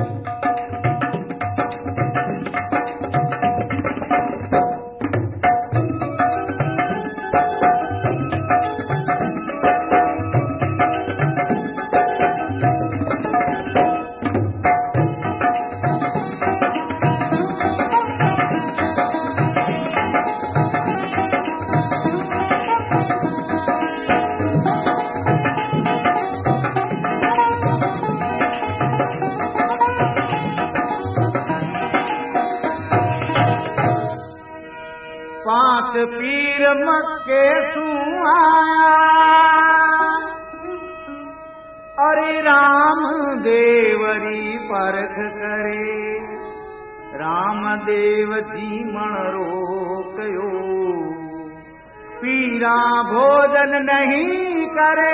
पांच पीर मक्के सू आया अरे राम देवरी परख करे राम देव जी मण रोकयो पीरा भोजन नहीं करे।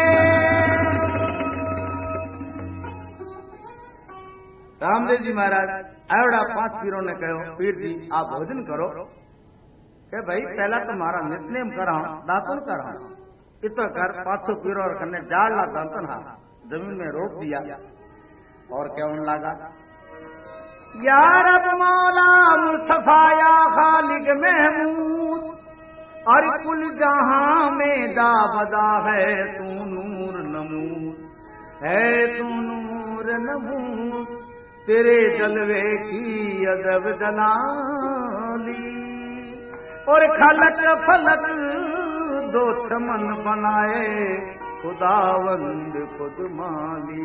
रामदेव जी महाराज आवड़ा पांच पीरों ने कहो पीर जी आप भोजन करो के भाई पहला तो मारा नित्यनेम करा दातुन करा इतना कर 500 पीरों और कन्ने जाड़ ला दातन हा जमीन में रोक दिया और क्या उन लगा या रब मौला मुस्तफा या खालिक महमूद और कुल जहां में दाबदा है तू नूर नमूद है तू नूर नमूद तेरे जलवे की अदब दलाली और खलक फलक दो चमन बनाए खुदावंद खुद माली।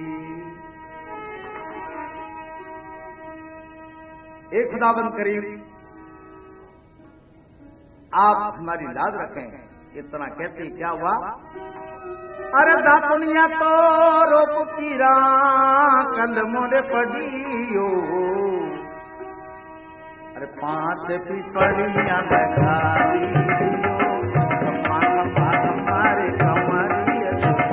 एक खुदावंद करीम आप हमारी लाज रखें। इतना कहते क्या हुआ अरे दातुनिया तो रोप पीरा कल मोरे पड़ियो अरे पांच पिपड़िया लगा हमारे कमरिया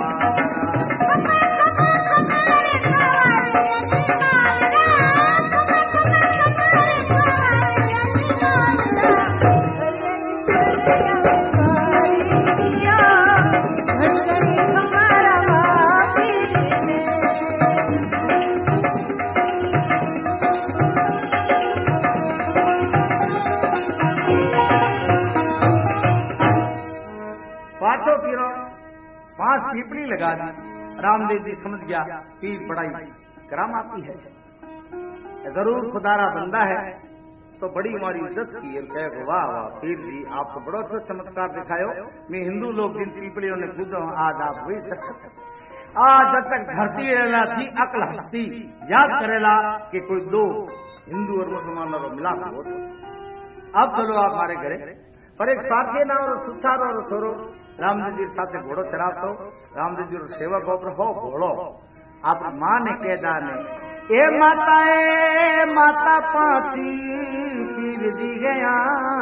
पांच पीपड़ी लगा दी। रामदेव जी समझ गया पीर बड़ाई कराम आती है जरूर खुदारा बंदा है तो बड़ी हमारी इज्जत की है। वाह वाह पीर जी आप तो बड़ा अच्छा चमत्कार दिखायो। मैं हिंदू लोग जिन पीपड़ियों ने पूछो आज आप वही आज जब तक धरती रहना थी अकल हस्ती याद करेला कि कोई दो हिंदू और मुसलमानों को मिला हो। अब चलो आप हमारे घरे पर एक स्वार्थी ना और सुथारो और थोरो रामदेव जी साथ घोड़ो चरावतो रामदेव जी सेवक हो घोड़ो आप मां ने कह जाने ए माता पाची पीर जी गया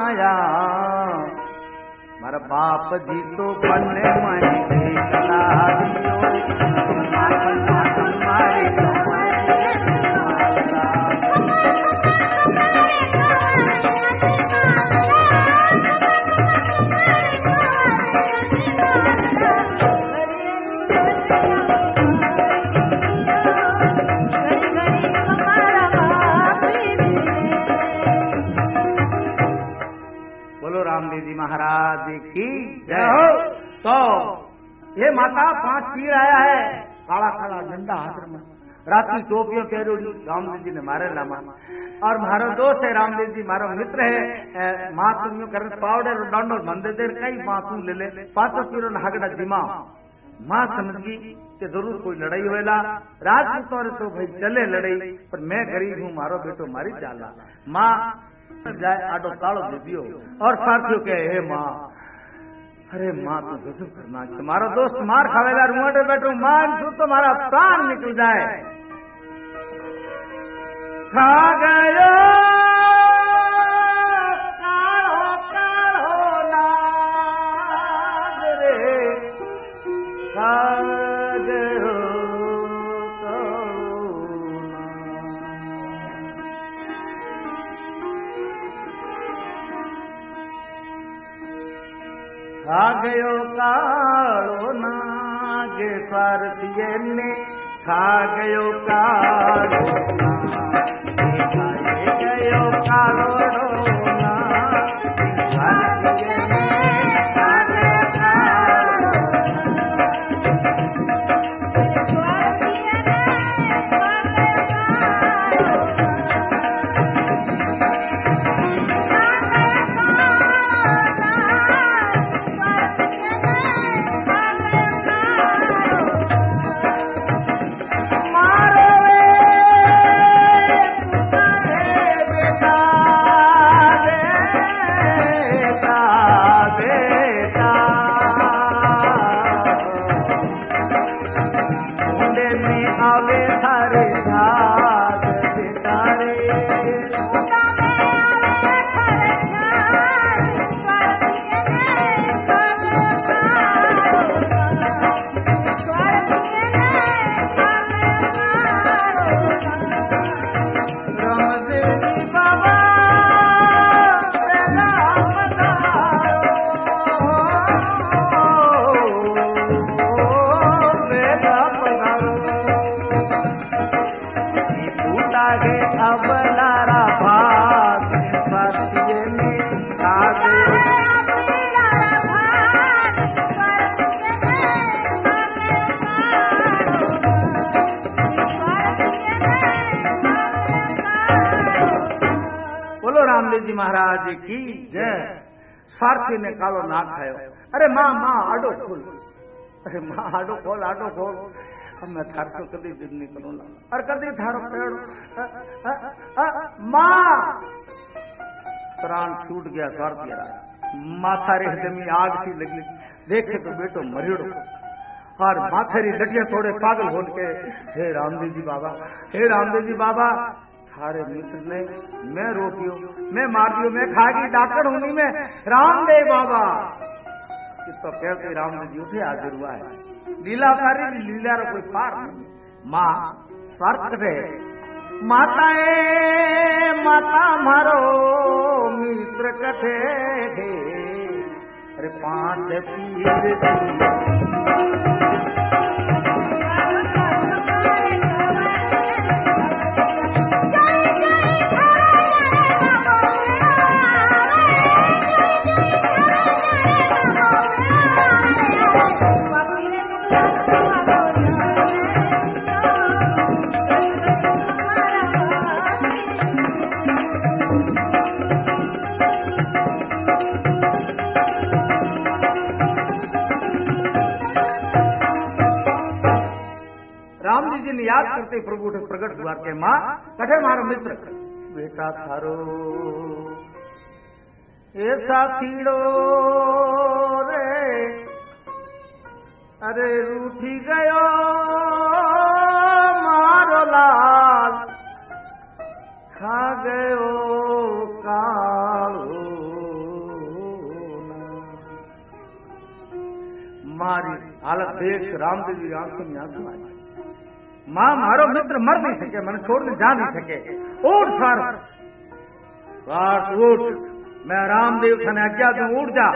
मारा बाप जी तो पन्ने मानी रामदेव जी महाराज की जय हो। तो ये माता पांच पीर आया है काला काला डंडा हाथ में राती टोपियों पहरोड़ी रामदेव जी ने मारे लामा और मारो दोस्त है रामदेव जी मारो मित्र है माँ तुम कर पाउडर और डांडो मंदे देर कई माँ तू ले ले पांचों पीरों ने हगड़ा जिमा माँ समझ गई कि जरूर कोई लड़ाई होएला रात में तो भाई चले लड़ाई पर मैं गरीब हूँ मारो बेटो मारी जाला माँ जाए आडो ताड़ो दे दियो और साथियों के हे माँ अरे माँ तो गजब करना कि मारा दोस्त मार खावेला रुआटे बैठो मान सु तो मारा प्राण निकल जाए खा गयो कालो कालो नाग रे खा गयो आ गयो कालो नाग स्वार्थिये ने खा गयो कालो गयो कालो रामदेव जी महाराज की जय। स्वार्थी ने कालो ना खायो। अरे माँ माँ आडो खोल, अरे माँ आडो खोल अब मैं थार सो कदी जिद नहीं करूंगा और कदी थारो पेड़ माँ प्राण छूट गया। स्वार्थी माथारे हृदय में आग सी लगी, देखे तो बेटो मरियो और माथारी लटिया थोड़े पागल होन के हे रामदेव जी बाबा, हे रामदेव जी बाबा थारे मित्र ने मैं रोकियो, मैं मार दियो, मैं खागी डाकड़ होनी में रामदेव बाबा। तो कहते रामदेव जी उठे हाजिर हुआ है। लीलाकारी लीला रो कोई पार नहीं। माँ स्वार्थ कटे माता मारो मित्र कटे थे। अरे पांच पीर याद करते प्रभु उठे प्रकट हुआ के माँ कठे मारो मित्र बेटा थारो ऐसा थीड़ो रे। अरे रूठी गयो मारो लाल खा गयो कालो। मारी हालत देख रामदेव जी आंखों में आंसू आए। माँ मारो मित्र मर नहीं सके, मन छोड़ने जा नहीं सके। उठ स्वार्थ उठ, मैं रामदेव थाने आज्ञा दूं, उठ जा।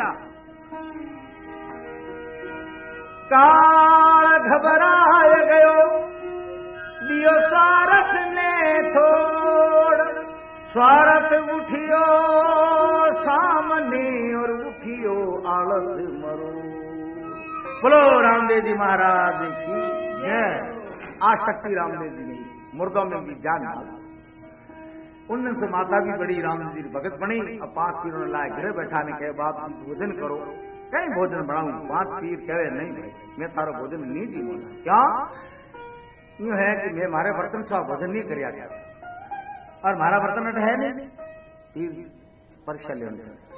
काल घबराए गयो दियो स्वार्थ ने छोड़। स्वार्थ उठियो सामने और उठियो आलस मरो। बोलो रामदेव जी महाराज की जय। आशक्ति रामदेव जी नहीं, मुर्दों में भी जान डाला। उन से माता भी बड़ी रामदेव जी भगत बनी। अब 5 पीरों ने लाए घरे बैठाने के बाद भोजन करो। कहीं भोजन बनाऊं? 5 पीर कहे नहीं भाई मैं तारो भोजन नहीं दी मोना। क्या यूं है कि मैं मारे बर्तन से भोजन नहीं करिया गया और मारा बर्तन अट है नहीं। पीर परीक्षा लेने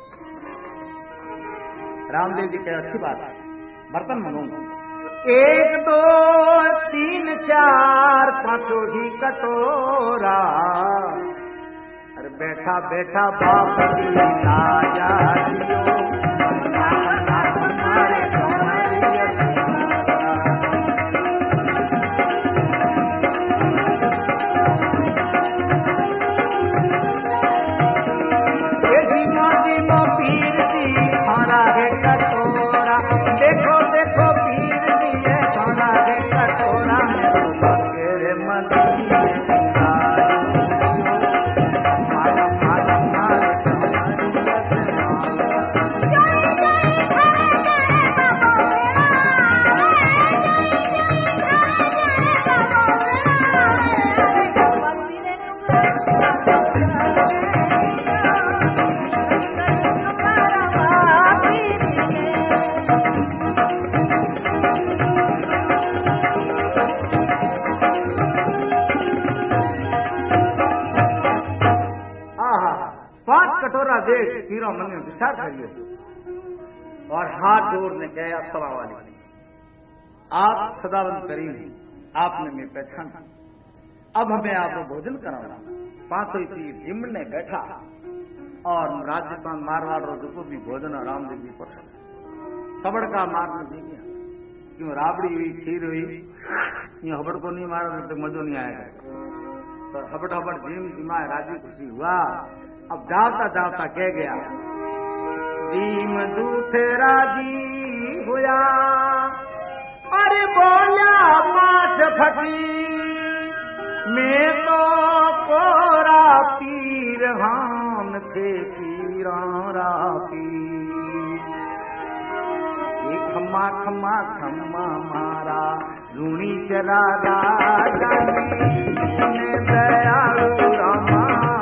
रामदेव जी कहे अच्छी बात है बर्तन मंगाऊंगा। 1 2 3 4 5 ही कटोरा। अरे बैठा बैठा बाप की लाया दियो हमारे जीमो जीमो पीर दी हमारा है कटोरा। देखो देखो पीर दी है हमारा है कटोरा। कटोरा देख पीरो मन में विचार करिए और हाथ जोड़ने कहे अस्सलाम वालेकुम। आप सदाबंद करीम, आपने मैं पहचान, अब हमें आपको भोजन कराना। पांचों पीर हिमने बैठा और राजस्थान मारवाड़ रोज को भी भोजन और रामदेव जी पर सबड़ का मारने दे गया। क्यों राबड़ी हुई, खीर हुई, ये हबड़ को नहीं मारा तो मजो नहीं आएगा। तो हबड़ हबड़ जिम जिमा राजी खुशी हुआ। अब जाता जाता कह गया, दीम दूथे राजी हुआ, अरे बोला माठ फटी, मैं तो कोरा पीर हान थे पीरा रापी। खम्मा खम्मा खम्मा मारा लूणी चला दयालु रामा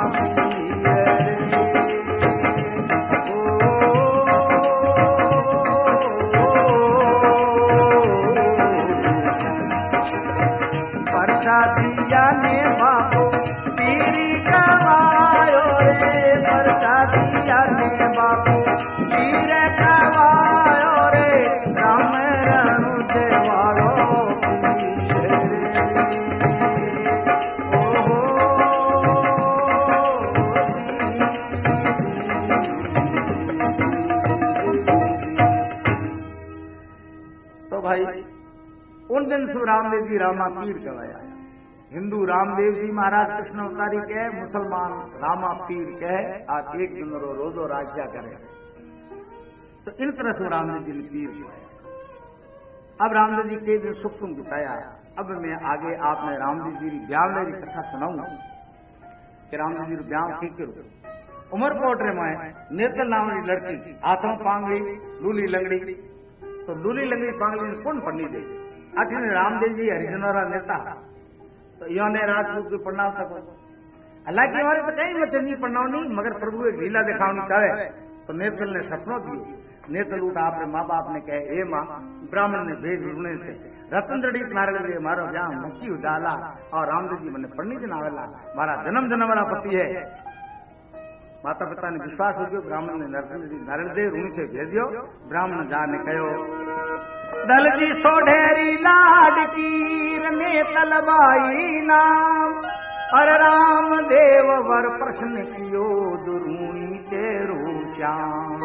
उन दिन से रामदेव जी रामा पीर कहवाया। हिंदू रामदेव जी महाराज कृष्ण अवतारी कहे, मुसलमान रामा पीर कहे। आज एक दिन रोजो राज्य करे। तो इन तरह से रामदेव जी ने पीर कहवाया। अब रामदेव जी कई दिन सुख सुख बिताया। अब मैं आगे आपने रामदेव जी की ब्याह की कथा सुनाऊंगा कि रामदेव जी ब्याह की करो। उमरकोट रे में नेतल नाम की लड़की हाथों पांगड़ी लूली लंगड़ी। तो लूली लंगड़ी पांगड़ी कौन पढ़नी दे? अठिन रामदेव जी हरिजनों नेता। तो योने राजपूत को पढ़ना सको। हालांकि हमारे तो कहीं मत नहीं पढ़ना नहीं, मगर प्रभु एक लीला दिखानी चाहे। तो नेतल ने सपनों दिए। नेतल उठा अपने माँ बाप ने कहे, ए माँ, ब्राह्मण ने भेज रुने थे रतन जड़ित नारग दे मारो ब्याह मुखी उजाला। और रामदेव जी मैंने पढ़नी दिन आवेला, मारा जन्म जन्म वाला पति है। माता पिता ने विश्वास हो गयो। ब्राह्मण ने नारग दे रुणी से भेजियो। ब्राह्मण जाने कहो, दलजी सोढेरी लाडकी ने तलबाई नाम, और राम देव वर प्रश्न कियो दुरूणी तेरू श्याम।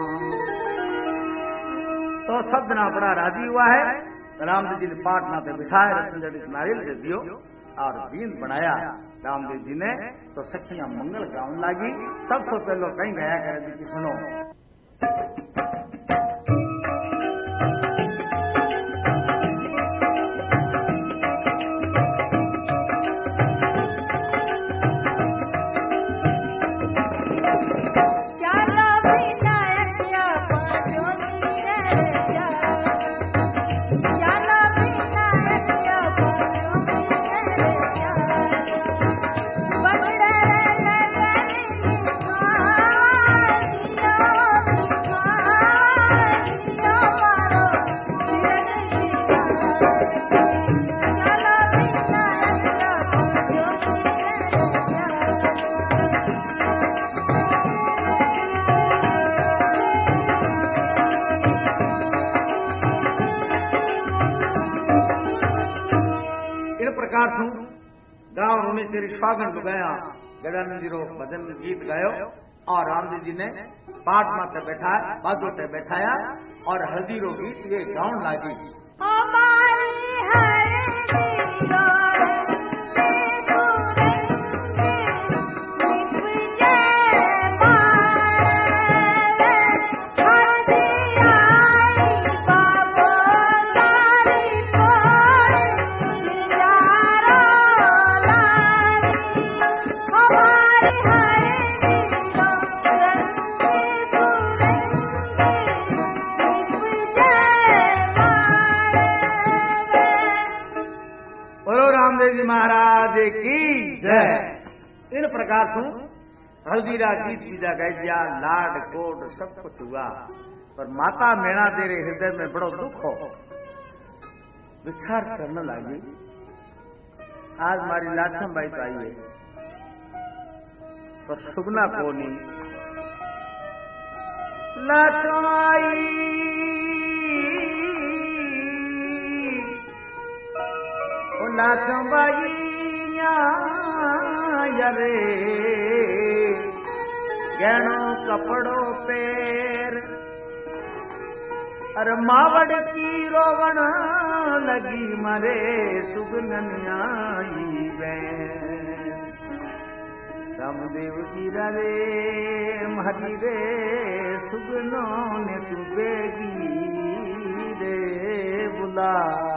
तो सब जना बड़ा राजी हुआ है। रामदेव जी ने पाटना पे बिठाए, रत्न जड़ित नारियल दे दियो और बीन बनाया रामदेव जी ने। तो सखियां मंगल गाउन लागी। सबसे पहले कहीं गया करे कि सुनो, गाँव उन्हें तेरी स्वागत गया, गजानंद जी रो भजन गीत गायो। और रामदेव जी ने पाठ माते बैठाया, बाजो पे बैठाया और हल्दी रो गीत ये गाउन लागी। महाराज की जय। इन प्रकार से हल्दीरा गीत बीजा गाई दिया, लाड कोट सब कुछ हुआ, पर माता मेणा तेरे हृदय में बड़ो दुख हो, विचार करने लगी। आज मारी लाछम बाई तो आई है, पर सुगना को नहीं। लाछम आई ओ लाछम बाई रे, गहनो कपड़ो पैर, अरे मावड़ की रोवण लगी मरे सुगनन आई बैन। रामदेव की रे महरी रे सुगनो ने तू बेगी रे बुला।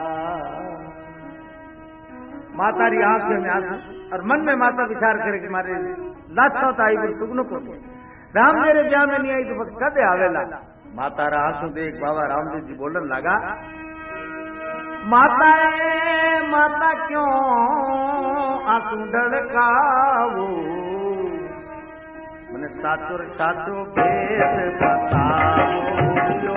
माता री आंख में आंसू और मन में माता विचार करे कि मारे लाछौत आई फिर सुगनो को राम मेरे ब्याह में नहीं आई तो बस कदे आवेला। माता रा आंसू देख बाबा रामदेव जी बोलन लगा, माता माता क्यों आंसू ढड़कावो, मैंने साचो साचो भेद बताओ।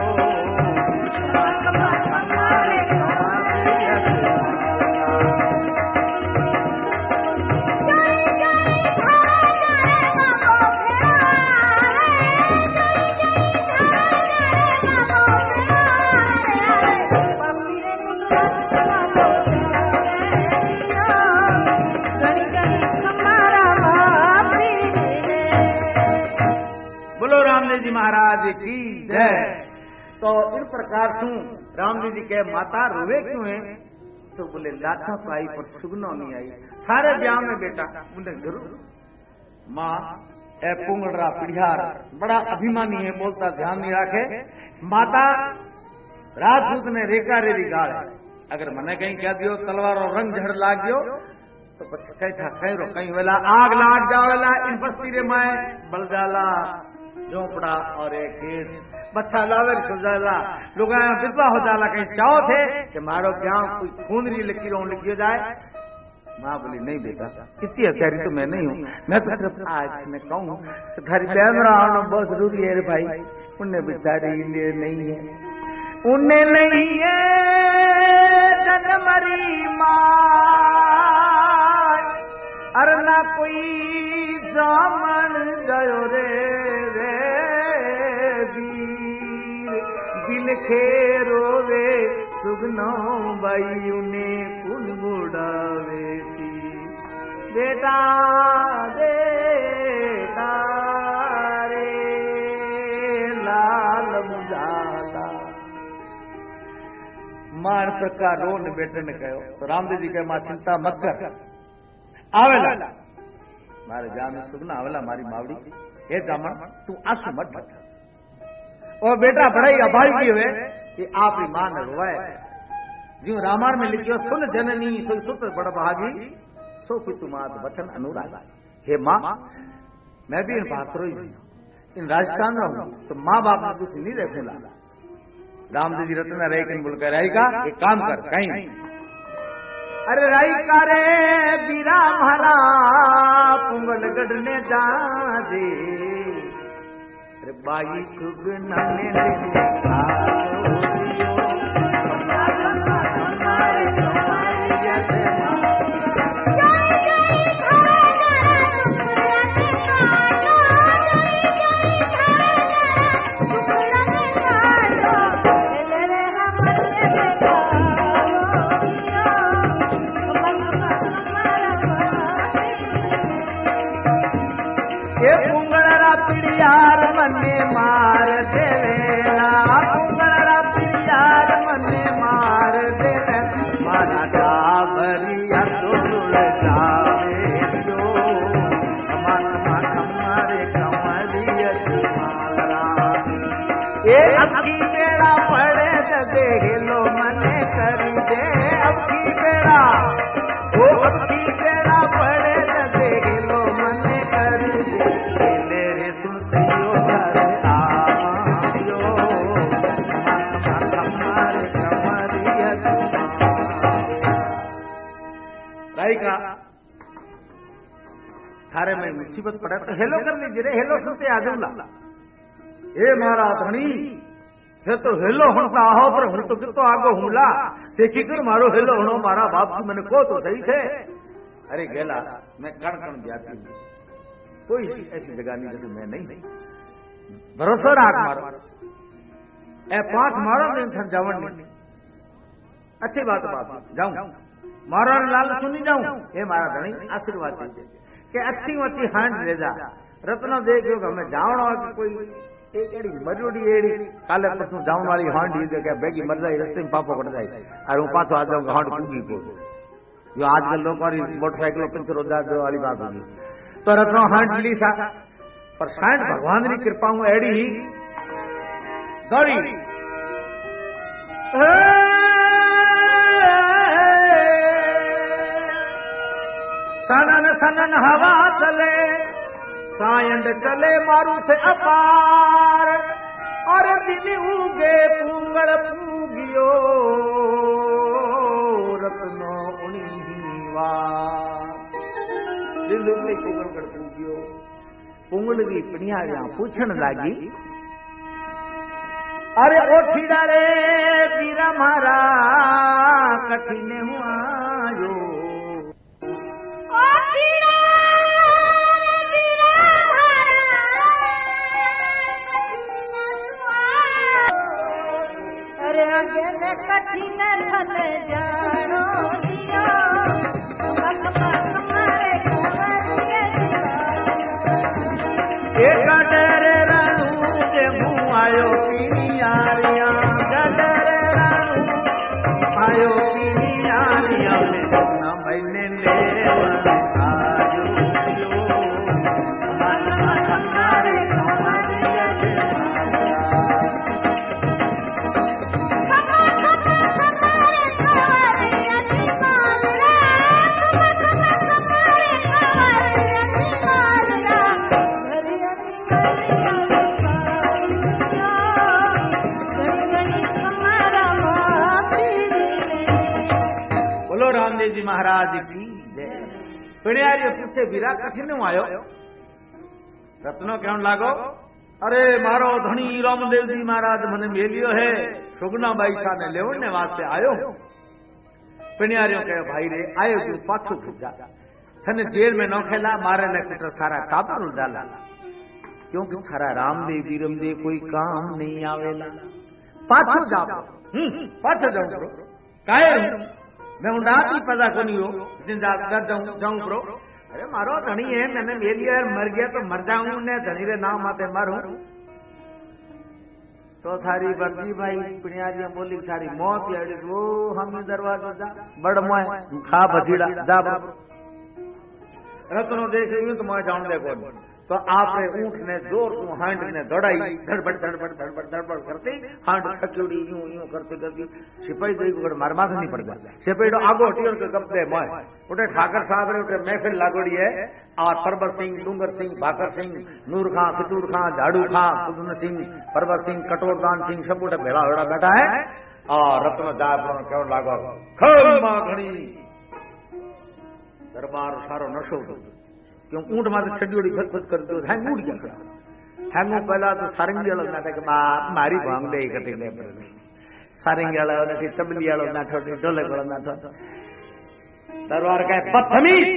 रामदेव जी महाराज की जय। तो इन प्रकार से रामदेव जी के माता रोवे क्यों है, तो बोले लाछा तो आई पर सुगनो नहीं आई, थारे ब्याह में बेटा। बोले जरूर माँ ए पुंगड़ा पिढ़ियार बड़ा अभिमानी है, बोलता ध्यान नहीं रखे। माता राजपूत ने रेका रेरी गाड़ है, अगर मने कहीं कह दियो तलवार और रंग झड़ लाग दियो तो पछ कैठा कहीं रो कहीं वेला आग लाग जावेला। इन बस्ती रे माए बलजाला झोपड़ा और एक बच्चा लावर सुजाला लोग विधवा हो जाला। कहीं चाहो थे कि मारो क्या कोई खूनरी लकीरों लिखियो जाए। माँ बोली नहीं बेटा इतनी हथियारी तो मैं नहीं हूँ, मैं तो सिर्फ आज मैं कहूँ थारी बहन रहा बहुत जरूरी है रे भाई। उन्हें बेचारी लिए नहीं है, उन्हें नहीं है जनमरी माँ, अरे ना कोई जामन गयो रे वीर, दिल खेरो वे सुगनो बाई उन्हें कुन बुढ़ावे थी। बेटा बेटा रे लाल मुजाला। मार प्रकार रोन बेटे ने कहो तो रामदेव जी कहे मां चिंता मत कर, आवेला मारे ब्याह में सुगना आवेला मारी मावड़ी। हे जामन तू आंसू मत ढक, और बेटा बड़ाई अभाई की हुए कि आप ही मां ने रोवाए। जो रामायण में लिखियो सुन जननी सोई सुत बड़ भागी, सो पितु मात वचन अनुराग। हे मां मैं भी इन भात्रों इन राजस्थान में हूं तो माँ बाप ने दुख नहीं देखूंगा। रामदेव जी रत्न रहे कि बोल कर रहेगा एक काम कर कहीं, अरे राई का रे बीरा महारा पुंगल गढ़ने जा दे, अरे बाई सुगना ने पिड़ियार मने मार देवेला, पुंगड़ा पिड़ियार मने मार देवे, मारा डाबरिया तोड़ जावे जो, हमारे कमरिया मारा। ये अबकी बेड़ा पड़े देख लो मने करी दे, अबकी बेड़ा वो अबकी बेड़ा पड़े देख लो मने करी दे। थारे में मुसीबत पड़े तो हेलो कर लीजिए रे, हेलो सुनते आ जाऊला। ए मारा धनी से तो हेलो हणता आहो पर हूं तो कितो आगो हुला देखी कर मारो हेलो हणो मारा बाप की मैंने को तो सही थे। अरे गेला मैं कण कण जाती कोई ऐसी जगह नहीं जैसे मैं नहीं भरोसा राख मारो ए 5 मारो दिन थन जावन नहीं अच्छी बात जाऊं मारो लाल सुनी जाऊं। ये मारा धनी आशीर्वाद चाहिए कि अच्छी अच्छी हांड ले जा रत्न देखियो कि हमें जावण कि कोई एक एड़ी मरोड़ी एड़ी काले परसों जावण वाली हांड दे के बेगी मर जाए रस्ते में पापो कट जाए और हूं पाछो आ जाऊं हांड कूगी को जो आजकल लोग वाली मोटरसाइकिल पंचर हो जाए वाली बात होगी तो रत्नो हांड ली सा पर शायद भगवान की कृपा हूं एड़ी ही दौड़ी सनन सनन हवा चले सायंड चले मारू थे अपार और दिन उगे पूंगड़ पूगियो रत्नो उणीवा दिन उगे पूंगड़ पूगियो पुंगड़ की पिणिया पूछण लागी अरे ओठीड़ा रे वीरा मारा कठिने हुआ जो कठिन थन जानो दिया एक डरे रानू जे मुँह आयो पीनियारिया गडरे रानू आयो पीनियारिया न मैंने ले जी महाराज की जय। पिणियारी पूछे वीरा कठिन आयो रत्नो कहन लागो अरे मारो धनी रामदेव जी महाराज मने मेलियो है सुगना बाई शाह ने लेवने वास्ते आयो। पिणियारियों कहे भाई रे आयो तू पाछो जा थने जेल में न खेला मारे ने कुटर थारा टाबर डाला क्योंकि थारा रामदेव वीरमदेव कोई काम नहीं आवेला पाछो जाओ पाछो जाओ काहे मैं उड़ात ही पता को नहीं हो जिंदा जाऊं प्रो अरे मारो धनी है मैंने मेरी यार मर गया तो मर जाऊं ने धनी रे नाम आते मरूं तो थारी वर्दी भाई पिणियारियां बोली थारी मौत याड़ी वो हम दरवाजा जा बड़ मोए खा बजीड़ा जा रत्नो देख यूं तो मैं जाऊं देखो तो आपने ऊंट ने जोर से हांड ने दौड़ाई धड़बड़ धड़बड़ धड़बड़ धड़बड़ करते हांड थकड़ी यूं यूं करते करते सिपाही देखो मार माथा नहीं पड़ गया सिपाही आगो हटी और गपते मोय उठे ठाकर साहब रे उठे महफिल लागोड़ी है और परबर सिंह डूंगर सिंह भाकर सिंह नूर खां फितूर खां झाड़ू खां कुदन सिंह परबर सिंह कटोरदान सिंह सब उठे भेड़ा भेड़ा बैठा है और रत्न जाप कहने लागो खम्मा घणी दरबार सारो नशो क्यों ऊंट माते छड्योड़ी फत फत कर दो हैंग उड़ गया खड़ा हैंगो पहला तो सारंगी वाला नाटक मारी भांग दे कटी ले सारंगी वाला ने तबली वाला नाटक ढोलक वाला नाटक दरबार का बदतमीज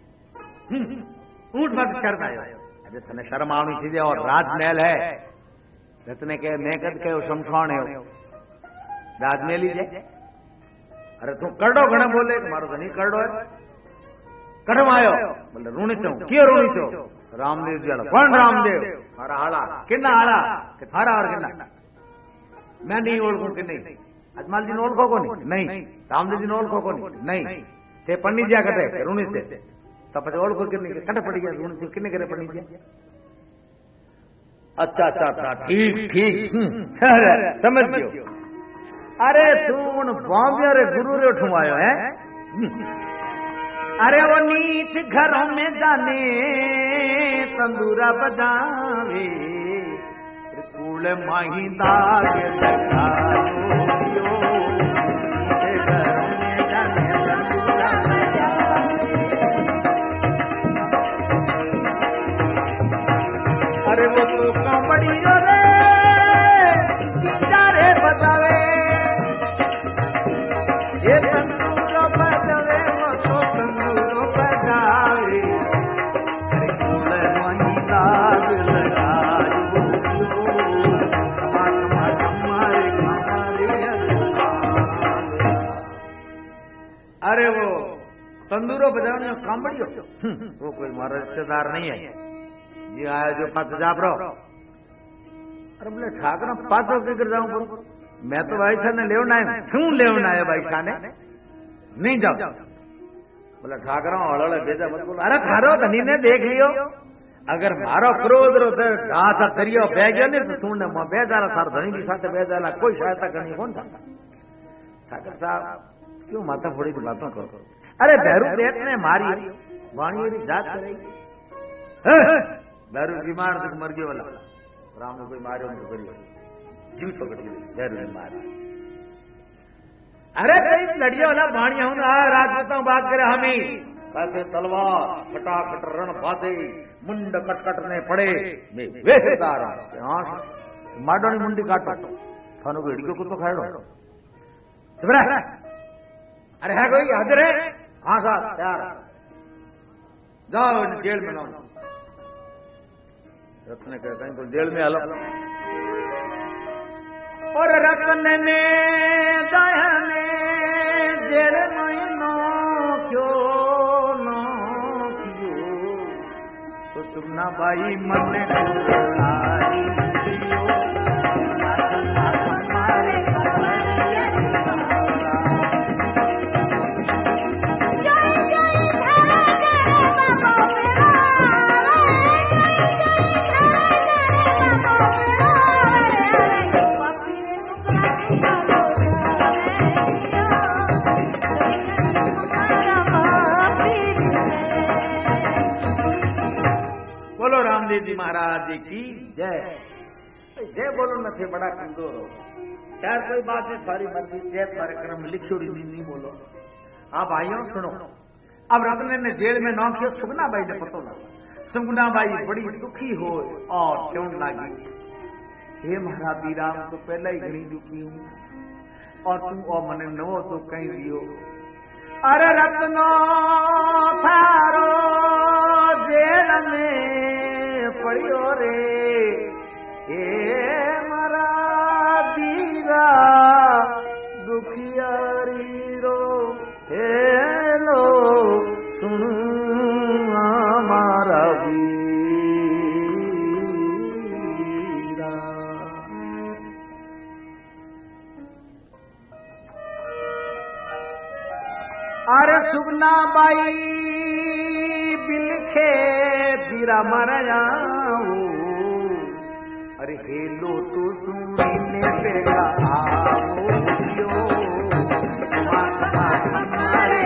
ऊंट माते चढ़ता है अरे तने शर्म आनी चाहिए और राजमहल है रत्ने के मैं कद के शमशान है राजमहल ही है अरे तू करडो घणे बोले मारो तो नहीं करडो है कठम आयो बोले रूणी चो क्यों रूणी चो रामदेव जी कौन रामदेव मारा हाला किन्ना हाला कि थारा और किन्ना मैं नहीं ओळखू कि नहीं अजमाल जी ने ओळखो को नहीं रामदेव जी ने ओळखो को नहीं ते पंडित जी कटे रूणी से तो पछे ओळखो कि नहीं कटे पड़ी गया रूणी से किन्ने करे पंडित जी अच्छा अच्छा अच्छा ठीक ठीक समझ गयो अरे तू उन बॉम्बे रे गुरु रे उठवायो है अरे वो नीच घरों में जाने तंदूरा बजावे कूल माही दाग डीगो बजाने कांबड़ियो वो कोई हमारा रिश्तेदार नहीं है जी आया जो पाँच जाबरो। अरे बोले ठाकर पाँचों के कर जाऊं बोलो मैं तो भाई साहब ने लेना है क्यों लेना है भाई साहब ने नहीं जाओ बोला ठाकर हड़े भेजा मत बोलो अरे थारो धनी ने देख लियो अगर मारो क्रोध रो ढासा दरियो बह गयो नहीं तो सुनने मैं बेजारा थार धनी भी साथ बेजारा कोई सहायता करनी कौन था ठाकर साहब क्यों माथा फोड़ी की बातों करो अरे भैरू देख ने मारी वाणी जात करेगी भैरू बीमार तक मर गयो वाला राम ने कोई मारो उनको करियो जीव तो कटी भैरू ने मारी अरे कई लड़िया वाला वाणी हूं राजपूतों बात करे हमी कैसे तलवार खटाखट रण बाजे मुंड कटकट ने पड़े मैं वेहदार हाँ माडोनी मुंडी काटो थानो को हिड़को कुत्तो खाड़ो अरे है कोई हाजिर है हाँ साहब तैयार जाओ जेल में लाओ रत्न कहते हैं तो जेल में आलो और रत्न ने दयाने जेल में नो क्यों नो क्यों तो सुनना भाई मन जी महाराज की जय जय बोलो न थे बड़ा कमजोर हो यार कोई बात नहीं सारी मर्जी जय तुम्हारे क्रम में लिखी नहीं बोलो आप भाइयों सुनो अब रत्न ने जेल में नौ किया सुगना बाई ने पतो लगा सुगना बाई बड़ी दुखी हो और क्यों लागी हे महाराज राम तो पहले ही घनी दुखी हूं और तुम और मने नवो तो कहीं दियो अरे रत्नो थारो जेल में पड़ियो रे ए मरा बीरा दुखियारी रो हेलो सुन हमारा वीरा अरे सुगना बाई बिलखे बीरा मर जाओ अरे हेलो तो सुनने पेगा आओ हमारे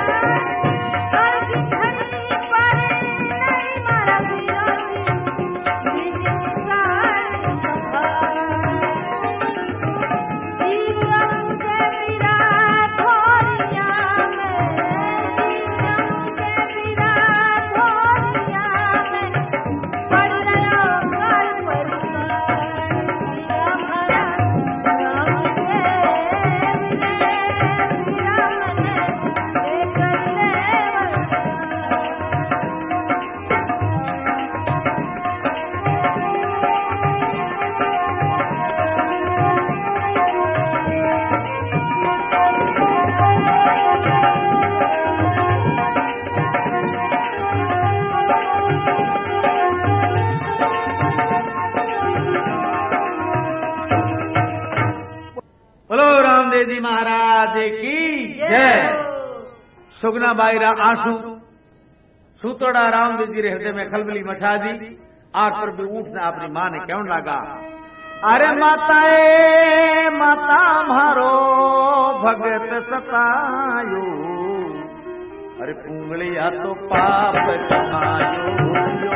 जी महाराज की जय। सुगना बाईरा आंसू सूतोड़ा रामदेव जी रे हृदय में खलबली मचा दी। आर पर भी उठने अपनी मां ने कहने लगा, अरे माताए माता मारो भगत सतायो, अरे पुंगलिया तो पाप कमायो।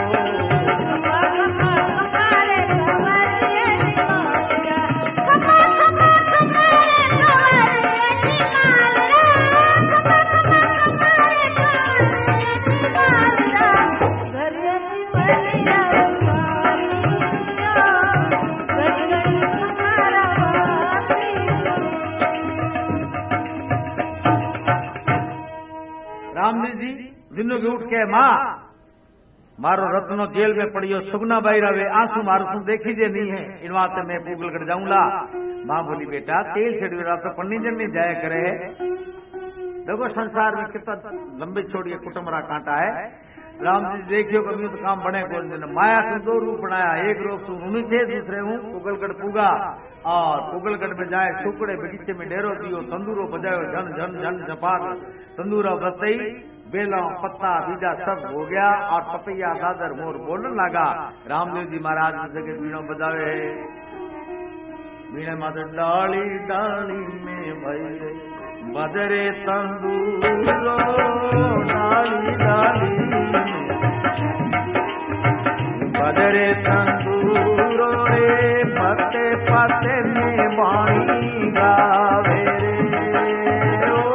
रामदेव जी दिनों के उठ के मां मारो रत्नो जेल में पड़ियो सुगना बाई रवे आंसू मारो सुन देखी जे नहीं है इन बात में पूगलगढ़ जाऊंगा। मां बोली बेटा तेल चढ़ी रहा तो पन्नी जन नहीं जाया करे। देखो संसार में कितना लंबे छोड़िए कुटुंबरा कांटा है। राम जी देखियो कभी तो काम बने कौन दिन माया से दो रूप बनाया, एक रूप से उन्हीं दूसरे हूँ पुगलगढ़ पूगा और पुगलगढ़ में जाए सुकड़े बगीचे में डेरो दियो, तंदूरो बजायो झन झन झन झपाक तंदूरा बतई बेला पत्ता बीजा सब हो गया और पपैया दादर मोर बोलने लगा। रामदेव जी महाराज से बीणो बजावे बीणे मत डाली डाली में भई बदरे तंदूरो डाली डाली बदरे तंदूरो रे पते पते में वाणी गावे रे ओ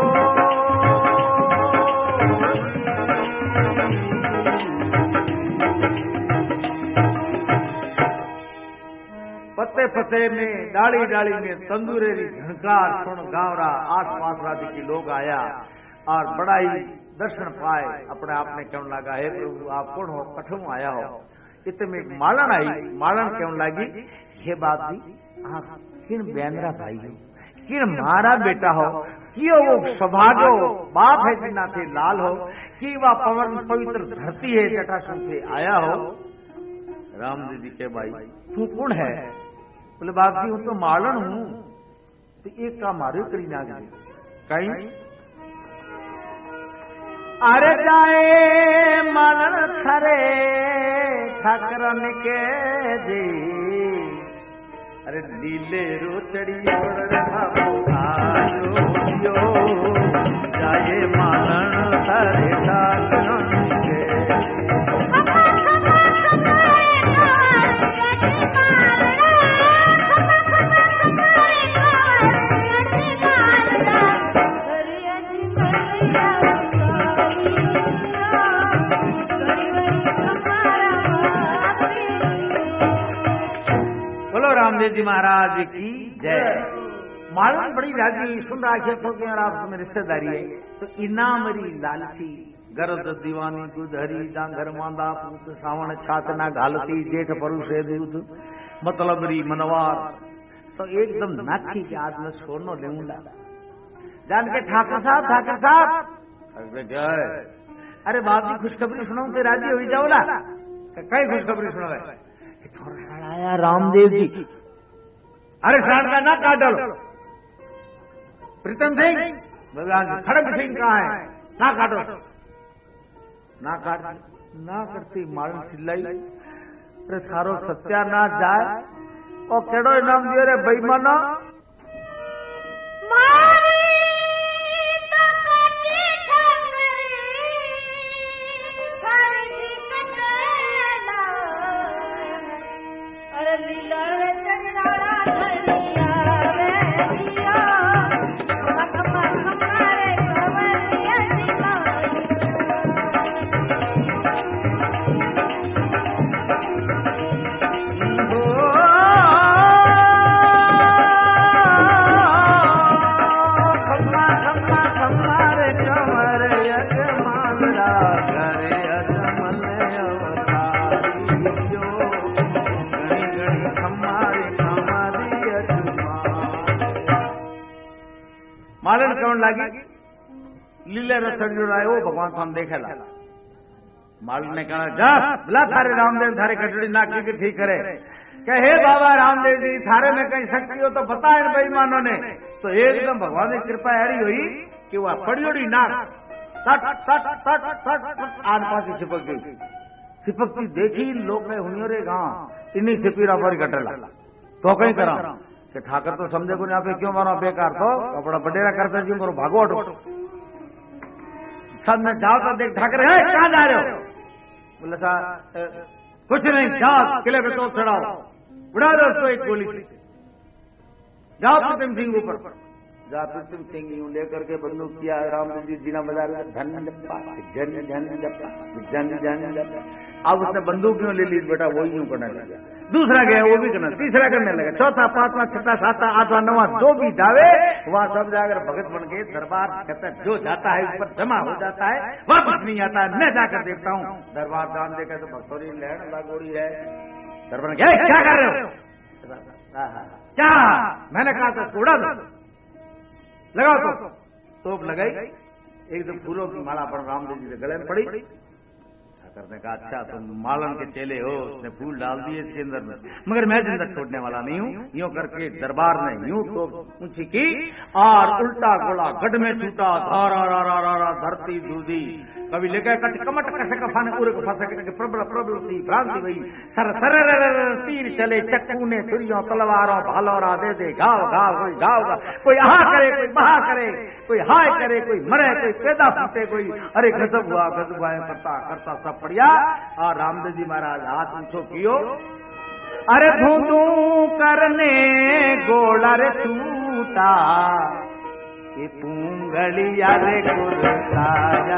पते पते में डाली डाली में तंदूरे री झनकार सुन गांवरा आस पास राज्य के लोग आया और बड़ा ही दर्शन पाए। अपने आप में कहने लगा, हे प्रभु आप कौन हो, कठों आया हो। इतने में मालन आई, मालन कहने लगी, हे बात जी आप किन बेंद्रा भाई हो, किन मारा बेटा हो, कियो वो सौभाग्य हो बाप है बिना थे लाल हो कि वह पवन पवित्र धरती है जटासन से आया हो। रामदेव जी के भाई तू कौन है? बोले बाप जी हूं तो मालन हूं। तो एक का मारे करी ना कहीं अरे जाए मालन खरे ठाकरन के दे, अरे लीले रोचड़ी ओढ़ जाए मालन खरे ठाकरन के रामदेव जी महाराज की जय। मालन बड़ी राजी सुन रहा तो कि आप में रिश्तेदारी है तो इनाम री लालची गरद दीवानी दूध हरी डांगर मांदा पूत सावण छाचना घालती जेठ परुषे दूध मतलब री मनवार तो एकदम नाथी के आज में सोनो लेऊंगा जान के ठाकर साहब क्या है? अरे बाप जी खुशखबरी सुनाऊं तो राजी हो जाओला। कई खुशखबरी सुना है थोड़ा सा आया रामदेव जी। अरे साठ का ना काट डालो। प्रीतम सिंह भगवान खड़ग सिंह कहाँ है? ना काटो ना काट ना करती मारन चिल्लाई। अरे सारो सत्यानाश जाए और केड़ो इनाम दियो रे बेईमाना। मारी तो काटी ठग रोन लागी लीले रचड़ जुड़ाए वो भगवान थान देखेला मालिक ने कहा जा बुला थारे रामदेव थारे कटड़ी नाकी की ठीक करे कहे बाबा रामदेव जी थारे में कहीं शक्ति हो तो बताए बेईमानों ने तो एकदम भगवान की कृपा ऐड़ी हुई कि वह पड़ियोड़ी नाक तट तट तट तट आन पासी चिपक गई चिपकती देखी लोग ने हुनियोरे गांव इन्हीं छिपीरा पर कटला तो कहीं करा कि ठाकर तो समझे को यहाँ पे क्यों मारो बेकार तो अपना बडेरा करता जी मोरो भागो हटो सब ने जाओ तो देख ठाकर है कहाँ जा रहे हो बोले सा कुछ नहीं जाओ किले पे तोप चढ़ाओ उड़ा दो उसको एक गोली से जाओ प्रीतम सिंह ऊपर जा प्रीतम सिंह यूं लेकर के बंदूक किया रामदेव जी जीना बजा रहे धन जप्पा जन जन जप्पा जन जन जप्पा अब उसने बंदूक क्यों ले ली बेटा वो यूं करने लगा दूसरा गया वो भी करना तीसरा करने लगा चौथा पांचवा छठा सातवां आठवां नौवां जो भी जावे वहां सब जाकर भगत बन के दरबार कहता है जो जाता है ऊपर जमा हो जाता है वापस नहीं आता है मैं जाकर देखता हूँ दरबार जान देखा तो भक्तोरी लहर लागोड़ी है दरबार क्या कर रहे हो क्या मैंने कहा था उसको उड़ा दो लगाओ तो तोप लगाई एकदम फूलों की माला पर रामदेव जी के गले में पड़ी करने का अच्छा तुम मालन के चेले हो उसने फूल डाल दिए इसके अंदर में मगर मैं जिंदा छोड़ने वाला नहीं हूँ यूं करके दरबार ने यूं तो ऊंची की और उल्टा गोला गढ़ में छूटा धारा रा रा रा रा धरती दूधी कभी लेकर कट कमट कसक फाने उरे को फसक के प्रबल प्रबल सी भ्रांति हुई सर सर तीर चले चक्कू ने छुरियों तलवारों भालोरा दे दे घाव घाव कोई आहा करे कोई बहा करे कोई हाय करे कोई मरे कोई पैदा फूटे कोई अरे गजब हुआ करता करता सब पड़िया और रामदेव जी महाराज हाथ ऊंचो कियो अरे धूधू करने गोला रे छूटा ये पूंगलिया रे गुरताया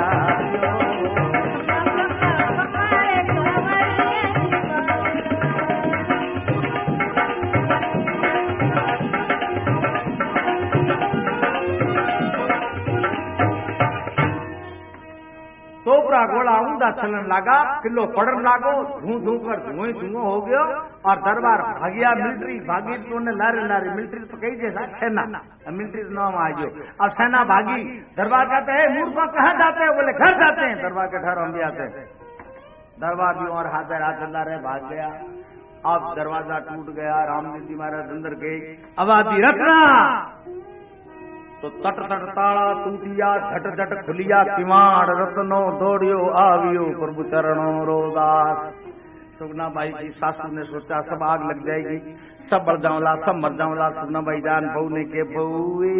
तोपरा गोला ऊंधा चलन लगा किलो पड़न लागो धू धू कर धुआं हो गयो और दरबार भागिया मिलिट्री भागी तो ने लारे लारे मिलिट्री तो कही जैसा सेना मिलिट्री नाम आ गयो अब सेना भागी दरबार कहते हैं मूर्खों कहाँ जाते हैं बोले घर जाते हैं दरबार के ठहर हम भी आते हैं दरबार भी और हाथ रहे भाग गया अब दरवाजा टूट गया रामदेव जी महाराज अंदर गए आबादी रत्ना तो तट तट ताड़ा टूटिया झट झट खुलिया किवाड़ रत्नो दौड़ियो आवियो प्रभु चरणों रोदास सुगना बाई की सासू ने सोचा सब आग लग जाएगी सब मर जाऊंला सुगना बाई जान बहू ने के बहुए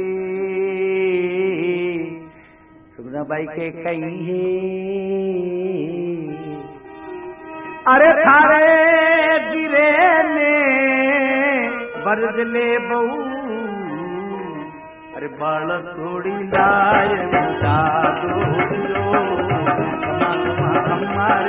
सुगना बाई के कहीं है अरे थारे गिरे ने बरदले बहू अरे बाल थोड़ी लायन दादो हमारे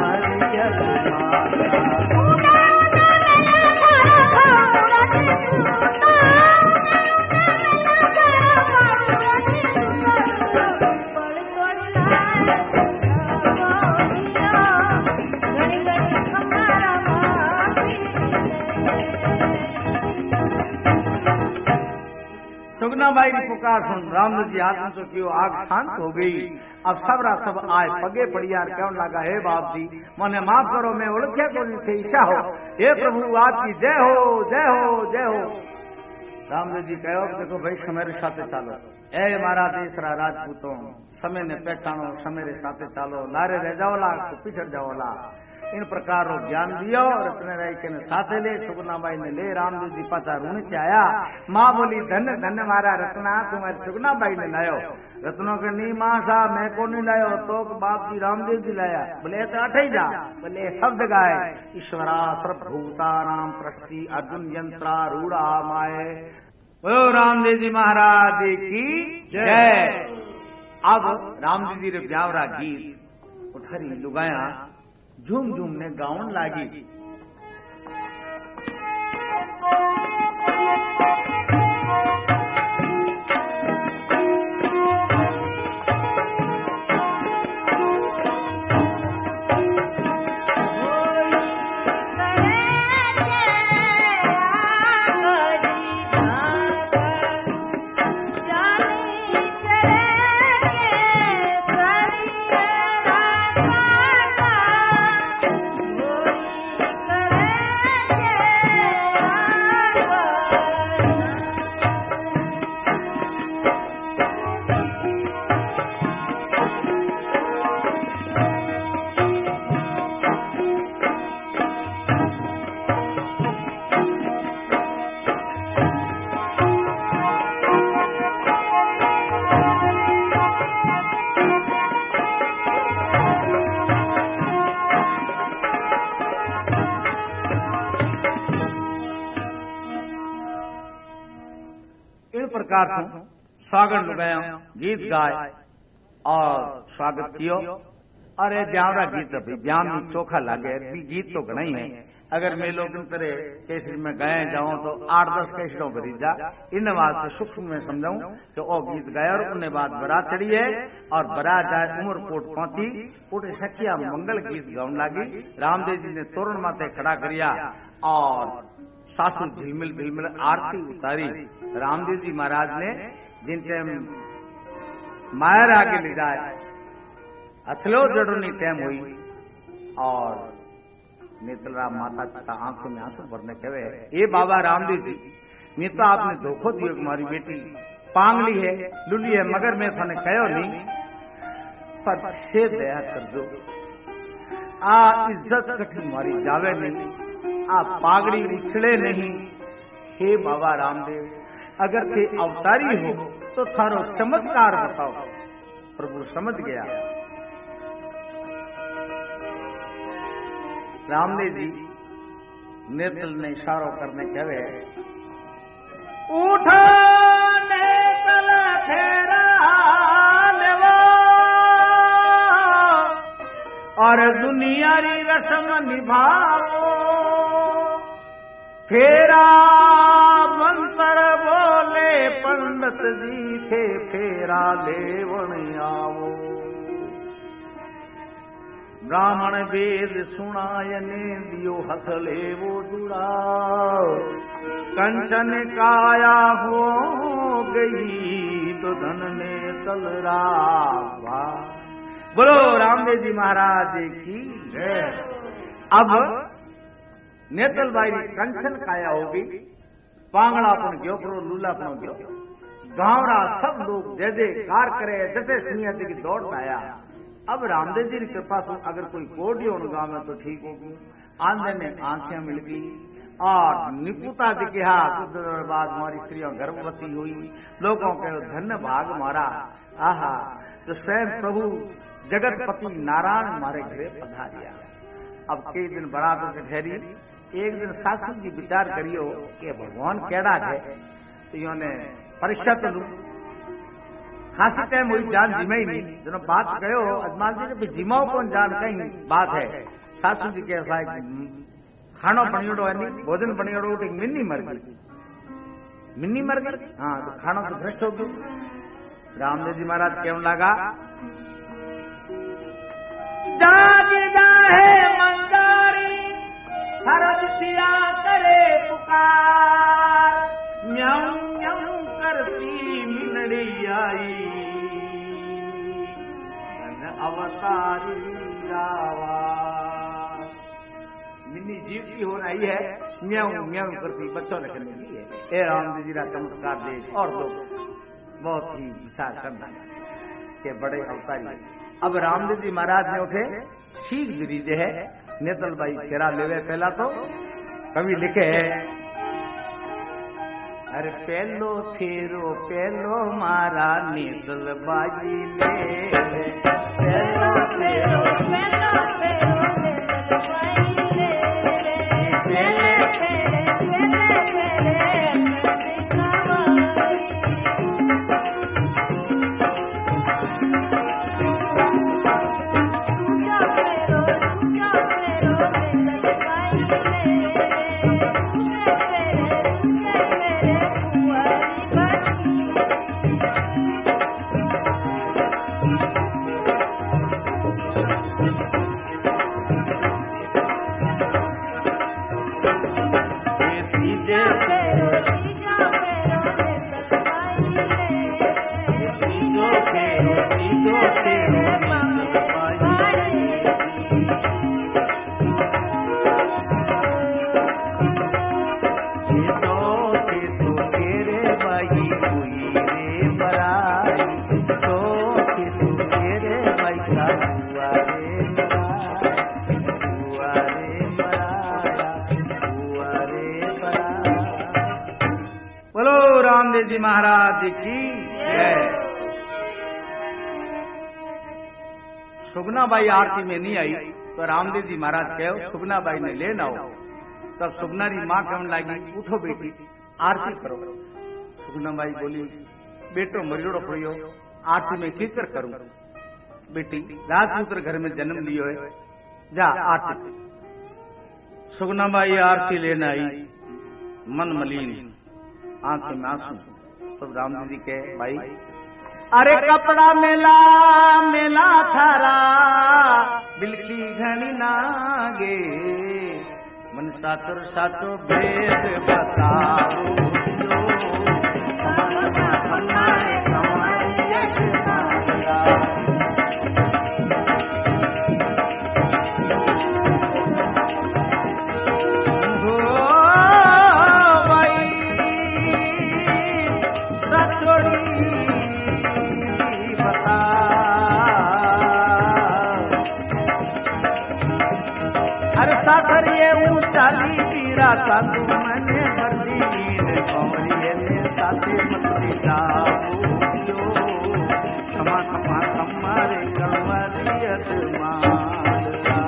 सुगना बाई की पुकार सुन रामदेव जी हाथ में की आग शांत हो गई अब सब आए पगे पड़िया कहने लगा हे बाप जी मने माफ करो मैं ओळख्या को नहीं थे ईशा हो हे प्रभु आपकी जय हो जय हो जय हो रामदेव जी कहो देखो भाई समय साथे चालो ए मारा देश रा राजपूतों समय ने पहचानो समय साथे चालो लारे रह जाओला तो पिछड़ जाओला इन प्रकार ज्ञान दियो रत्न राय के साथ ले सुगनाबाई ने ले रामदेव जी पाचा ऋण चाया माँ बोली धन धन मारा रत्ना तुम्हारी सुगनाबाई ने लायो रत्नों के नी माँ सा मैं को नहीं लायो तो बाप जी रामदेव जी लाया बोले तो अठ ही जा बोले शब्द गाय ईश्वरा सर्वभूता नाम प्रस्ति अर्जुन यंत्रा रूढ़ा माए बोलो रामदेव जी महाराज की जय। अब रामदेव जी रे ब्यावरा गीत उठरी लुगाया झूम झूम ने गाउन लागी जाने प्रकार से स्वागत लुगाया गीत गाय और स्वागत कियो। अरे ब्यावरा गीत भाई ब्याह में चोखा लागे गीत तो घना ही है। अगर मैं लोग तरह केसरी में गए जाऊं तो 8-10 कैसरों भरी जा। इन वास्ते सूक्ष्म में समझाऊं कि ओ गीत गाया और उन्हें बाद बरात चढ़ी है और बरात जाए उमरकोट पहुंची। उठे सखिया मंगल गीत गाउन लागी। रामदेव जी ने तोरण माथे खड़ा करिया और सासू झिलमिल झिलमिल आरती उतारी। रामदेव जी महाराज ने जिन टाइम मायर आगे ले जाए अथलो जड़ोनी टाइम हुई और नेतलराम माता पिता आंखों में आंसू भरने कहे ये बाबा रामदेव जी मैं तो आपने धोखो दियो तुम्हारी बेटी पांगली है लुली है मगर मैं थाने कहो नहीं पर छे दया कर दो आ इज्जत कठी मारी जावे नहीं आ पागड़ी उछले नहीं। हे बाबा रामदेव अगर थे अवतारी हो तो थारो चमत्कार बताओ। प्रभु समझ गया। रामदेव जी नेतल ने इशारो करने कहे उठो नेतल फेरा लेवो और दुनियारी रस्म निभाओ। फेरा मंत्र बोले पंडित जी थे फेरा लेवण आओ। ब्राह्मण वेद सुनायने दियो हथ लेवो जुड़ाओ। कंचन काया हो गई तो धन ने तलरावा। बोलो रामदेव जी महाराज की जय। अब नेतल बाई कंचन काया होगी पांगड़ापन गयो प्रो लूलापन गयो। गांवरा सब लोग जय जयकार करे जटे सिंह की दौड़ आया। अब रामदेव जी की कृपा से अगर कोई कोडी हो गांव में तो ठीक होगी। आंधे ने आंखें मिल गई और निपुता जी के हाथ कुछ देर बाद हमारी स्त्रियों गर्भवती हुई। लोगों के धन्य भाग मारा। आहा तो स्वयं प्रभु जगतपति नारायण हमारे घरे पधारिया। अब कई दिन बरात ठहरी। एक दिन सासू जी विचार करियो कि भगवान केड़ा है तो इन्होंने परीक्षा तो लू खासी टाइम हुई जान जिमे ही नहीं। जो बात कहो अजमाल जी ने जिमाओ कौन जान कहीं बात है। सासू जी के खानो बनियोड़ो है नहीं भोजन बनियोड़ो उठ मिन्नी मर गई। मिन्नी मर गई हाँ तो खानो तो भ्रष्ट हो गयो। रामदेव जी महाराज क्यों लगा जाग जाहे मंदारी हरद सिया करे पुकार। म्याऊं म्याऊं करती मिलड़ी आई अवतारी रावा। मिन्नी जीवती हो रही है म्याऊं म्याऊं करती बच्चों ने करने की है। ए रामदेव जी का चमत्कार देख और लोग बहुत ही विचार करना के बड़े अवतारी। अब रामदेव जी महाराज ने उठे सीख गिरी जो है नेतल बाई फेरा लेवे। पहला तो कवि लिखे है अरे पहलो फेरो पहलो मारा नेतल बाई ले पहलो फेरो पहलो फेरो नेतल बाई ले पहले फेरे पहले फेरे दिखावाई। दूजा फेरो नेतल बाई ले दूसरे फेरे कुंवारी बची। रामदेव जी महाराज की जय। सुगनाबाई आरती में नहीं आई तो रामदेव जी महाराज कहो सुगनाबाई ने लेना हो। तब सुगना री माँ कहने लगी उठो बेटी आरती करो। सुगनाबाई बोली, बेटो मरियोड़ो पड़ियो, आरती में कीकर करूं? बेटी राजपुत्र घर में जन्म लियो है, जा आरती। सुगनाबाई आरती लेने आई, मन मलिन, आंखें में आंसू। तब राम दीदी कहे, भाई अरे कपड़ा मेला मेला थारा बिल्की घनी नागे, मन सातर सातो भेद बताओ हमारे साधु मने मर्जी ने कौरिये ने साथे मत जाओ, क्षमा क्षमा हमारे कमरियत मारा।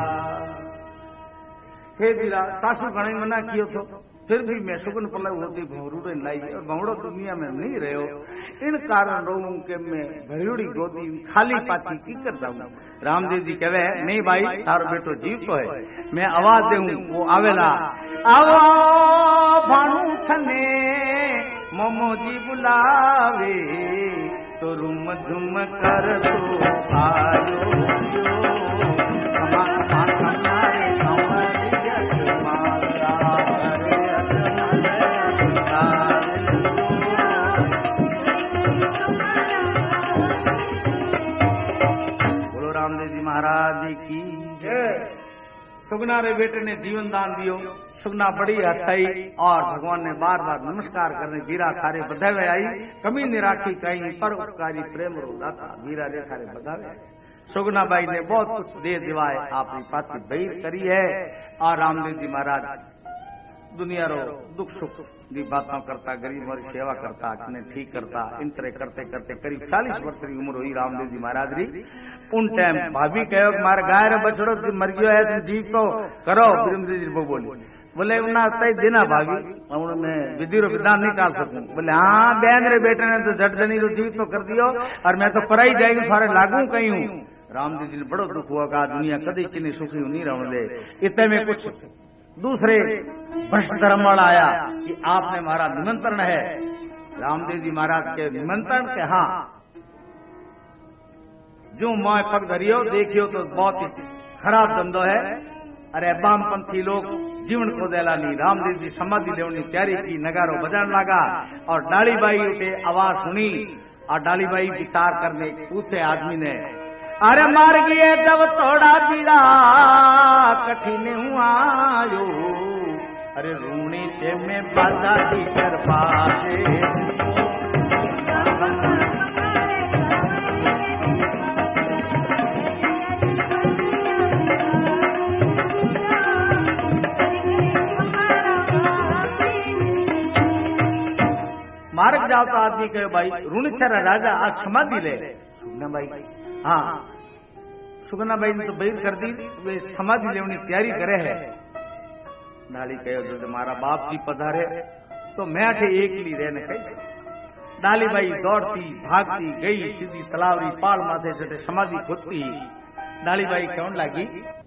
हे वीरा, सासू घणे मना कियो थो, फिर भी मैं सुगन पलव होती भवरूड़े लाई, और भवड़ो दुनिया में नहीं रहो। इन कारण रोऊं के मैं भरियोड़ी गोदी खाली पाछी की कर जाऊं। रामदेव जी कहे, नहीं भाई तारो बेटो जीव तो है, मैं आवाज देऊं वो आवेला। आवो भानु थने मोमो जी बुलावे, तो रूम झुम कर तो आयो, क्षमा क्षमा हमारे कमरियत मारा। बोलो रामदेव जी महाराज की जय। सुगना रे बेटे ने जीवन दान दियो, सुगना बड़ी हर्षाई और भगवान ने बार बार नमस्कार करने वीरा थारे बधावे आई, कमी ने राखी कहीं पर उपकारी प्रेम रो दाता वीरा रे थारे बधावे। सुगना बाई ने बहुत कुछ दे दिवाए, आपनी पाछी बहीर करी है। और रामदेव जी महाराज दुनिया रो दुख सुख की बातों करता, गरीब और सेवा करता, अपने ठीक करता, इन तरह करते करते करीब 40 वर्ष की उम्र हुई रामदेव जी महाराज री। उन टाइम भाभी कहो मारे गाय रे बछड़ो मर गयो है, तुम जीव तो करो। ब्रह्मदेव जी बोली, बोले ना तय देना भाभी, मैं विधि रो विधान नहीं टाल सकूं। बोले हाँ बहन रे बेटे ने तो झट जनी रो जीव तो कर दियो, और मैं तो पराई जाएगी थारे लागू कहीं हूँ। रामदेव जी ने बड़ो दुख हुआ, कहा दुनिया कभी किन्नी सुखी नहीं रहने दे। इतने में कुछ दूसरे भ्रष्ट धर्म वाला आया कि आपने हमारा निमंत्रण है। रामदेव जी महाराज के निमंत्रण के हाँ जो मैं पग धरियो देखियो तो बहुत ही खराब धंधो है। अरे वामपंथी लोग जीवन को देला नहीं। रामदेव जी समाधि लेने की तैयारी की, नगारो बजाने लगा और डालीबाई के आवाज सुनी। और डालीबाई विचार करने पूछे आदमी ने, अरे मार गए जब थोड़ा पीड़ा कठिन हुआ यो, अरे रूणी के में बाजा की करपा मार्ग जाओ तो आदमी कहे भाई ऋणचर राजा आज समाधि ले। सुगना भाई हाँ सुगना भाई ने तो बहिर कर दी, वे समाधि लेने की तैयारी करे है। डाली कहो जो मारा बाप जी पधारे तो मैं अठे एकली रहने कही। डाली बाई दौड़ती भागती गई सीधी तलावरी पाल माथे जटे समाधि खुदती। डाली बाई कहने लगी,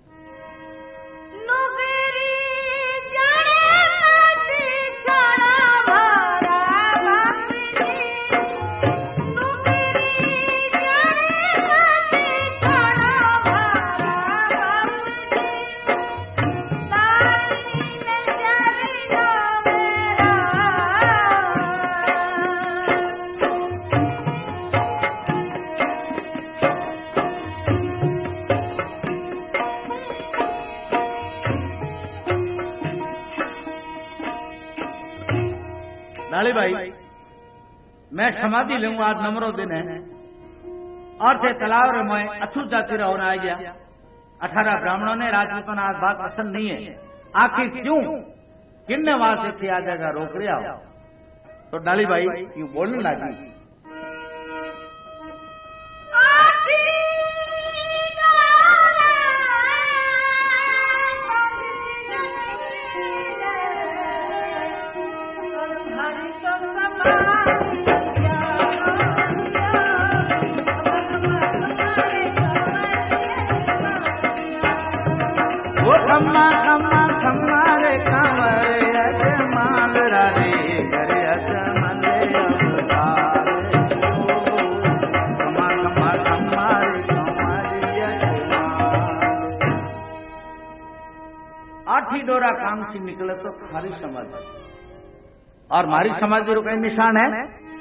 डाली भाई मैं समाधि लूंगा, आज नमरो दिन है और थे तालाब में अछूत जाति होना आ गया। 18 ब्राह्मणों ने राजपूतों ने आज बात पसंद नहीं है, आखिर क्यों किन्ने वास्ते थी आ जगह रोक रहा हो। तो डाली भाई यूं बोलने लगी, Bye. खम्मा खम्मा खम्मा रे कंवर अजमाल रे घर अजमल अवतार खम्मा खम्मा खम्मा रे कंवर अजमाल। आठी डोरा काम से निकले तो थारी समाधि और मारी समाधि रो कई निशान है।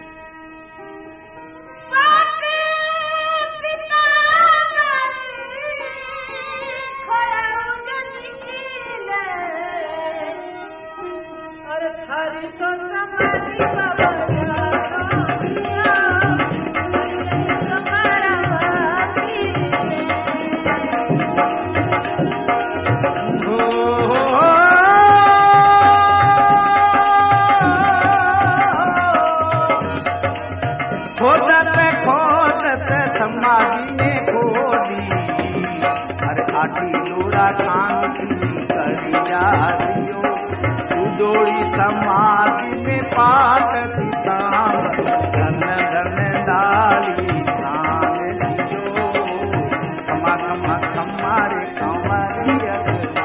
समाधि में खोदी हर आठी डोरा शांति करिया दियो उदोड़ी समाधि में पाठ पिताम धन धन डाली धान दियो खमा खमा खमा रे कंवरिया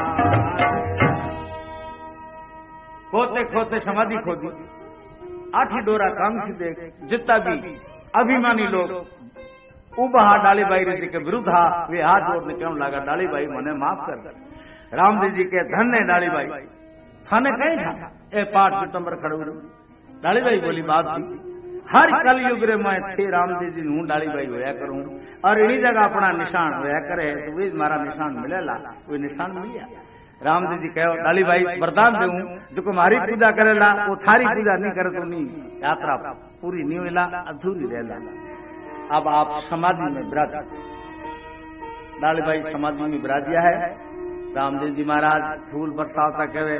खोते खोते समाधि खोदी आठी डोरा काम से देख जितना भी अभिमानी लोग उबहा डालीबाई रीति के विरुद्ध वे हाथ जोड़ने क्यों लगा डालीबाई मने माफ कर दे। रामदेव जी के धन्य डालीबाई थाने कहीं था ए पाठ पितंबर खड़ू डालीबाई बोली बात थी हर कलयुग रे मैं थे रामदेव जी हूँ डालीबाई होया करूँ और इन्हीं जगह अपना निशान होया करे तो वे मारा निशान मिलेला वे निशान मिल गया। रामदेव जी कहो डालीबाई वरदान दूं जो तुम्हारी पूजा करेला वो थारी पूजा नहीं करे तो नहीं यात्रा पूरी नहीं मिला अधूरी रहेला। अब आप समाधि में विराज डालीबाई समाधि में विराजिया है। रामदेव जी महाराज फूल बरसावता कहे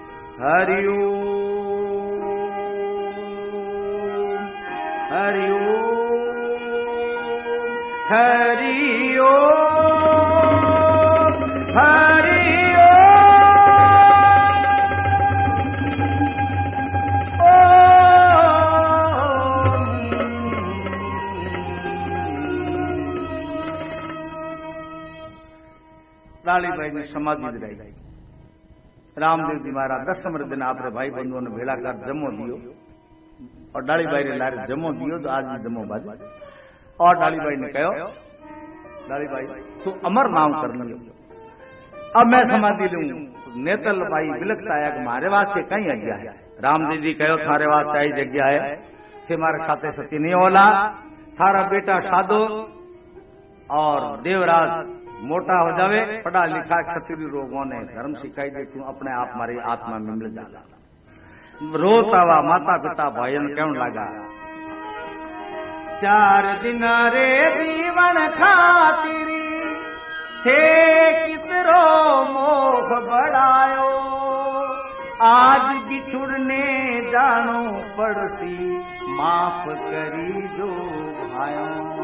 हरिओम हरिओम हरिओम हरिओम डालीबाई ने समाधि दिलाई। रामदेव जी महाराज 10 दिन आप भाई बंधुओं ने भेड़ा कर जमो दियो और डालीबाई ने लारे जमो दियो तो आज भी जमो बाज और डालीबाई ने कहो डालीबाई तू अमर नाम कर लियो अब मैं समाधि लूं। नेतल भाई बिलकता है कि मारे वास्ते कहीं आज्ञा है। रामदेव जी कहो थारे वास्ते आई जगह है थे मारे साथे सती नहीं होला थारा बेटा साधो और देवराज मोटा हो जावे पढ़ा लिखा क्षत्रिय लोगों ने धर्म सिखाई दे तू अपने आप मारी आत्मा में मिल जाला। रोता हुआ माता पिता भाईन क्यों लगा 4 दिन रे जीवन खातिरी थे कितरो मोह बढ़ायो आज बिछुड़ने जानो पड़सी माफ करी जो भाइयों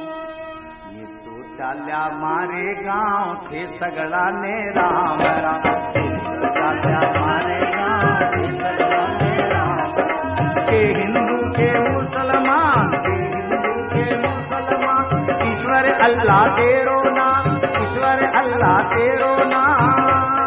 चाल्या मारे गांव थे सगड़ा ने राम राम चाल्या मारे गांव थे सगड़ा ने राम के हिंदू के मुसलमान के हिंदू के मुसलमान ईश्वर अल्लाह तेरो नाम ईश्वर अल्लाह तेरो नाम।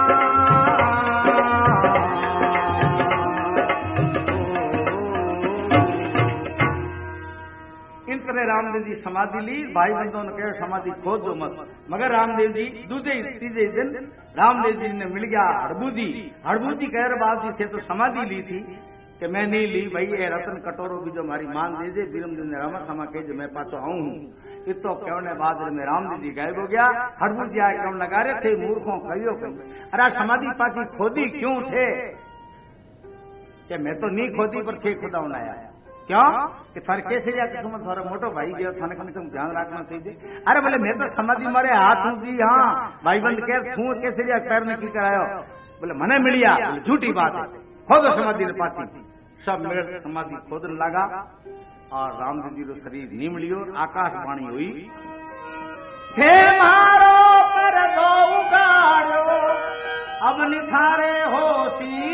रामदेव जी समाधि ली भाई बंधुओं ने कहा समाधि खोद दो मत मगर रामदेव जी दूसरे तीसरे दिन रामदेव जी ने मिल गया हड़बूदी कह रहे बाप जी थे तो समाधि ली थी कि मैं नहीं ली भाई ये रतन कटोरो भी जो हमारी मान दे दे बिरम दिन रामा समा के जो मैं पाछो आऊं हूं इतो कहने बाद में रामदेव जी गायब हो गया। हड़बूदी आए कौन लगा रहे थे मूर्खों कहियो कहीं अरे समाधि पाची खोदी क्यों थे कि मैं तो नहीं खोदी पर थे खुदा उनाया क्यों कि थारे केसरिया किस्मत थारा मोटो भाई गयो थाने कम से कम ध्यान रखना चाहिए। अरे बोले मैं तो समाधि मारे हाथ दी हाँ भाई बंद कर थू केसरिया पैर में की करायो बोले मने मिलिया बोले झूठी बात है खोदो समाधि ने पाची सब मिल समाधि खोदन लगा और रामदेव जी रो शरीर नी मिलियो आकाशवाणी हुई थे मारो पर दो उगाड़ो अब निथारे होसी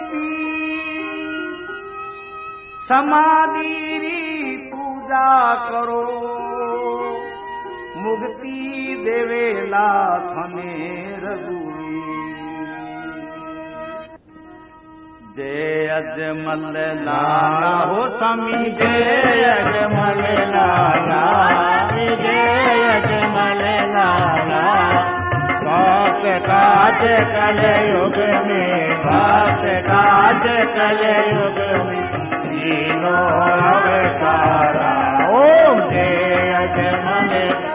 समाधि पूजा करो मुक्ति देवे एकला थने रघुवीर जय अजमल लाला हो स्वामी जय अजमल लाला जय अजमल लाला भक्त काज कल युग में भक्त काज कल युग में तीनों अवतारा ओम जय अजमल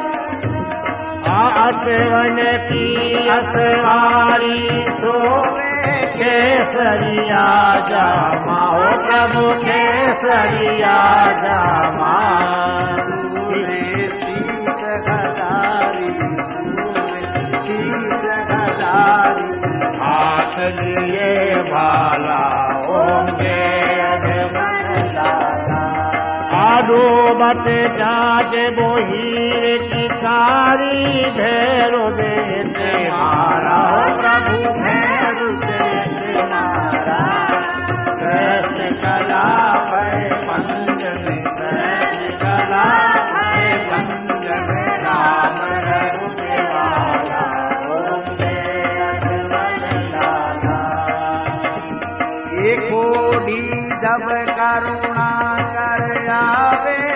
आसवन की असवारी सोवे केसरिया जामा ओ प्रभु केसरिया जामा शीत गदारी शीत गदारी हाथ लिए भाला ओम जय अजमल लाला आडो बट जाज बोहीर की सारी भैरो देते मारा प्रभु भैरु देते मारा कृष्ण कला भय पंजन कृष्ण कला भय पंजन राम रघुवीरा ओम जय अजमल लाला एक कोडी जब करुणा कर आवे